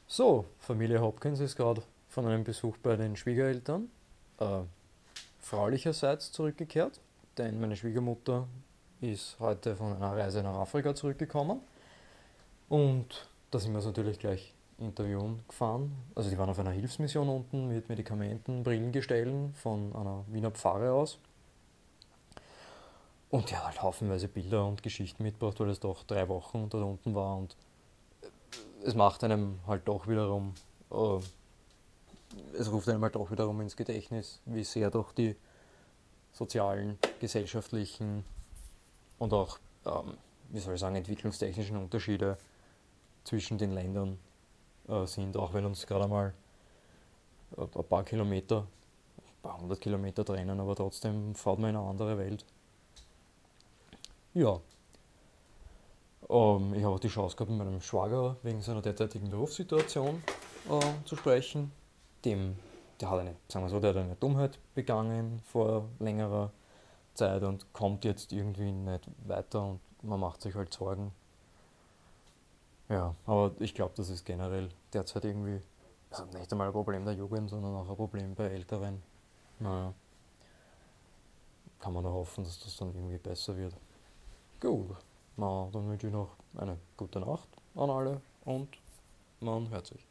So, Familie Hopkins ist gerade von einem Besuch bei den Schwiegereltern fraulicherseits zurückgekehrt, denn meine Schwiegermutter ist heute von einer Reise nach Afrika zurückgekommen und da sind wir uns natürlich gleich interviewen gefahren. Also die waren auf einer Hilfsmission unten mit Medikamenten, Brillengestellen von einer Wiener Pfarre aus und die hat halt haufenweise Bilder und Geschichten mitgebracht, weil es doch 3 Wochen da unten war und es macht einem halt doch wiederum äh, es ruft einem halt auch wiederum ins Gedächtnis, wie sehr doch die sozialen, gesellschaftlichen und auch, wie soll ich sagen, entwicklungstechnischen Unterschiede zwischen den Ländern sind, auch wenn uns gerade mal ein paar Kilometer, ein paar 100 Kilometer trennen, aber trotzdem fährt man in eine andere Welt. Ja, ich habe auch die Chance gehabt, mit meinem Schwager wegen seiner derzeitigen Berufssituation zu sprechen. Dem, der hat eine, sagen wir so, der hat eine Dummheit begangen vor längerer Zeit und kommt jetzt irgendwie nicht weiter und man macht sich halt Sorgen. Ja, aber ich glaube, das ist generell derzeit irgendwie, also nicht einmal ein Problem der Jugend, sondern auch ein Problem bei Älteren. Naja, kann man nur hoffen, dass das dann irgendwie besser wird. Gut, na, dann wünsche ich noch eine gute Nacht an alle und man hört sich.